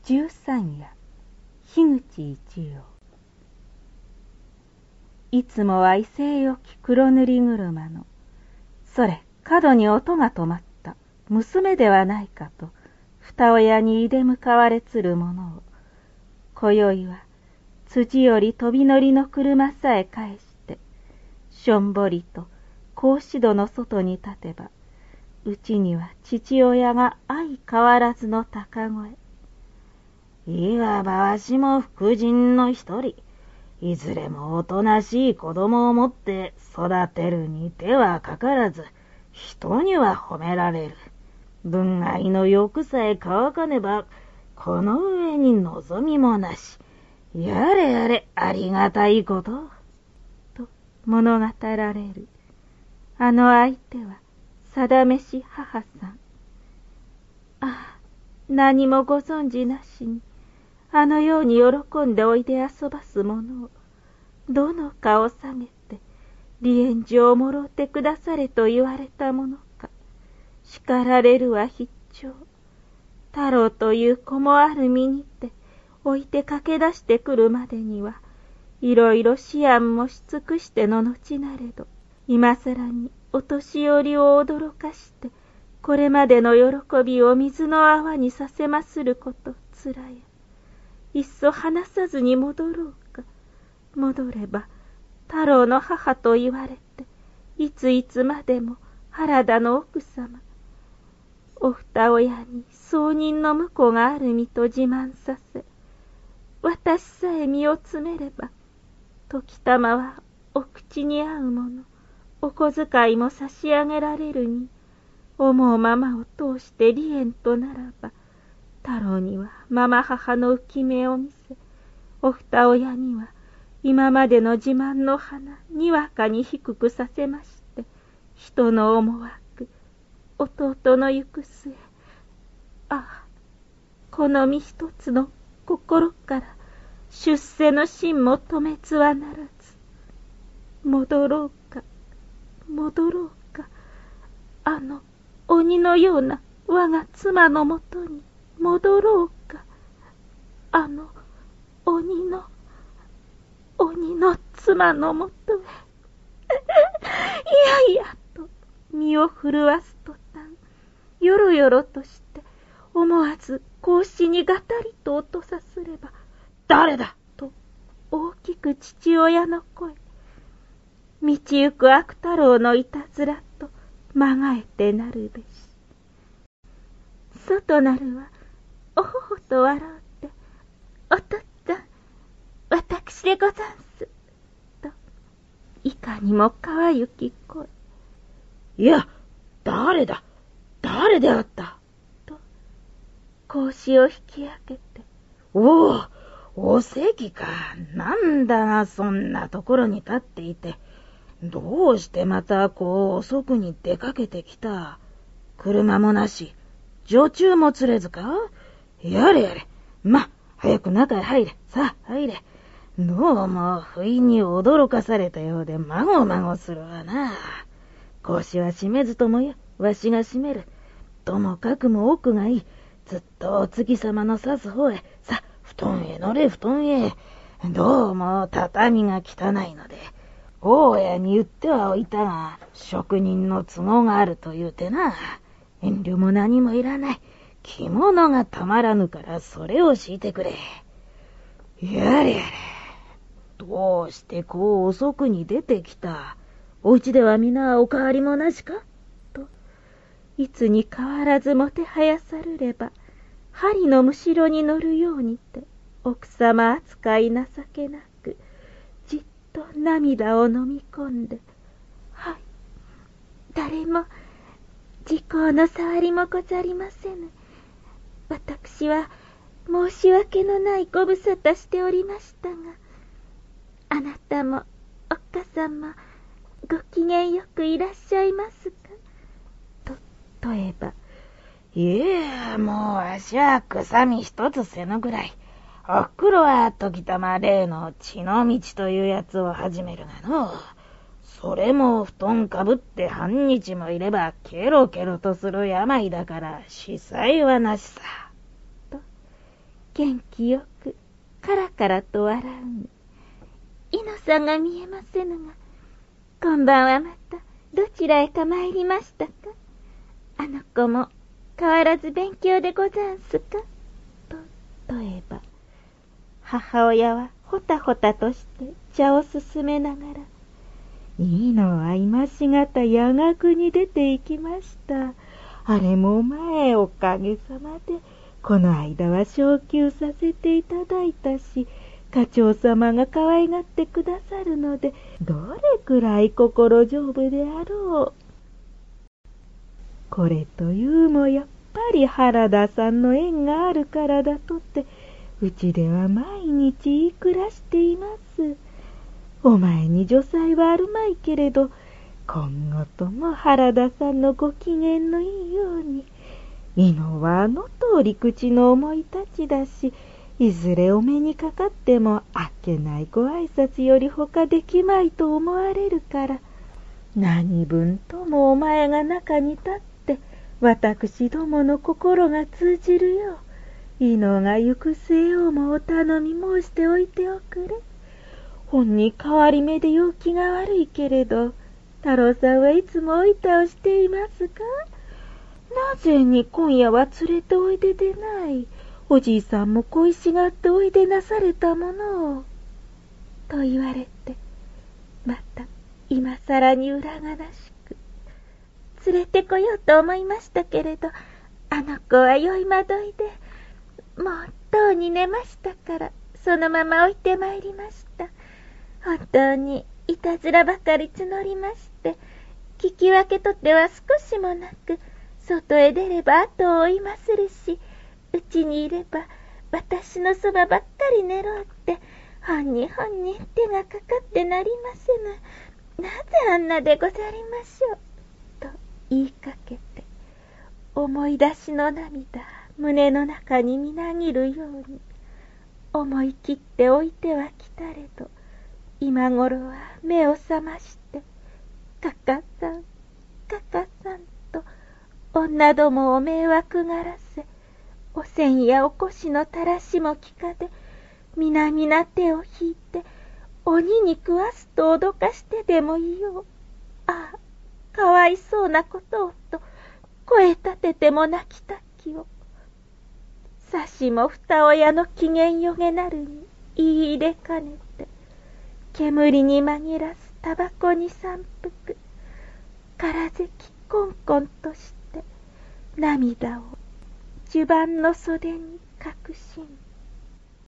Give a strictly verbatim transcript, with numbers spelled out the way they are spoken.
十三夜、樋口一葉。いつもは威勢よき黒塗り車の、それ角に音が止まった娘ではないかと二親にいで向かわれつるものを、今宵は辻より飛び乗りの車さえ返してしょんぼりと格子戸の外に立てば、うちには父親が相変わらずの高声。 いわばわしも福人の一人。いずれもおとなしい子供を持って育てるに手はかからず、人には褒められる。分愛の欲さえ乾かねば、この上に望みもなし。やれやれありがたいこと。 と物語られる。あの相手は定めし母さん。ああ、何もご存じなしに、あのように喜んでおいで遊ばす者を、どの顔下げて、離縁状をもろうてくだされと言われたものか。叱られるは必聴。太郎という子もある身にて、置いて駆け出してくるまでには、いろいろ思案もし尽くしての後なれど、今さらにお年寄りを驚かして、これまでの喜びを水の泡にさせますることつらや。いっそ話さずに戻ろうか。戻れば太郎の母と言われて、いついつまでも原田の奥様、お二親に葬人の婿がある身と自慢させ、私さえ身を詰めれば、時たまはお口に合うもの、お小遣いも差し上げられるに、思うままを通して離縁とならば、太郎にはママ母の浮き目を見せ、お二親には今までの自慢の花にわかに低くさせまして、人の思惑、弟の行く末、ああ、この身一つの心から出世の心も止めつはならず、戻ろうか、戻ろうか、あの鬼のような我が妻のもとに戻ろうか、あの鬼の鬼の妻のもとへ。いやいやと身を震わすとたん、よろよろとして思わず格子にがたりと落とさすれば、 誰だと大きく父親の声。道行く悪太郎のいたずらとまがえてなるべし。外なるはおほほと笑うて、おとっつぁん、私でござんす。と、いかにもかわゆき声。 いや、誰だ誰であったと、格子を引き上げて。 おお、お関か。なんだな、そんなところに立っていて。どうしてまたこう遅くに出かけてきた。車もなし、女中も連れずか。やれやれ。ま、早く中へ入れ。さあ、入れ。どうも、不意に驚かされたようで、まごまごするわな。格子は閉めずともよ、わしが閉める。ともかくも奥がいい。ずっとお月様の指す方へ。さ、布団へ乗れ、布団へ。どうも、畳が汚いので、大家に言ってはおいたが、職人の都合があると言うてな。遠慮も何もいらない。着物がたまらぬからそれを敷いてくれ。やれやれ。どうしてこう遅くに出てきた。お家では皆お変わりもなしかと、 いつに変わらずもてはやさるれば、針のむしろに乗るようにて、奥様扱い情けなく、じっと涙を飲み込んで、はい、誰も時効の触りもござりませぬ。私は申し訳のないご無沙汰しておりましたが、あなたもおっかさんもご機嫌よくいらっしゃいますかと問えば、 いや、もうわしは臭み一つせぬぐらい。おふくろは時たま例の血の道というやつを始めるがの。それも布団かぶって半日もいればケロケロとする病だから司祭はなしさ。 と元気よくカラカラと笑うに、イノさんが見えませぬが、こんばんはまたどちらへか参りましたか。あの子も変わらず勉強でござんすか。と問えば、母親はほたほたとして茶を進めながら、いいのは今しがた夜学に出て行きました。あれも前おかげさまで、この間は昇給させていただいたし、課長様が可愛がってくださるので、どれくらい心丈夫であろう。これというもやっぱり原田さんの縁があるからだとって、うちでは毎日言い暮らしています。お前に女才はあるまいけれど、今後とも原田さんのご機嫌のいいように。伊野はあの通り口の思い立ちだし、いずれお目にかかってもあっけないご挨拶よりほかできまいと思われるから、何分ともお前が中に立って私どもの心が通じるよう、伊野が行く末ようもお頼み申しておいておくれ。ほんに変わり目で陽気が悪いけれど、太郎さんはいつもおいたをしていますか。なぜに今夜は連れておいででない。おじいさんも恋しがっておいでなされたものを。と言われて、また今さらに裏がらしく。連れてこようと思いましたけれど、あの子は酔いまどいで、もうとうに寝ましたから、そのまま置いてまいりました。本当にいたずらばかり募りまして、聞き分けとっては少しもなく、外へ出れば後を追いまするし、うちにいれば私のそばばっかり寝ろって、ほんにほんに手がかかってなりませぬ。なぜあんなでござりましょう。と言いかけて、思い出しの涙、胸の中にみなぎるように、思い切って置いてはきたれど、今頃は目を覚まして、かかさん、かかさんと、女どもを迷惑がらせ、おせんやおこしのたらしもきかで、みなみな手を引いて、鬼に食わすと脅かしてでもいよう。ああ、かわいそうなことをと、声立てても泣きたきを。さしも二親の機嫌よげなるに言い入れかねて、煙に紛らすタバコに三服、からぜきコンコンとして、涙を襦袢の袖に隠しん。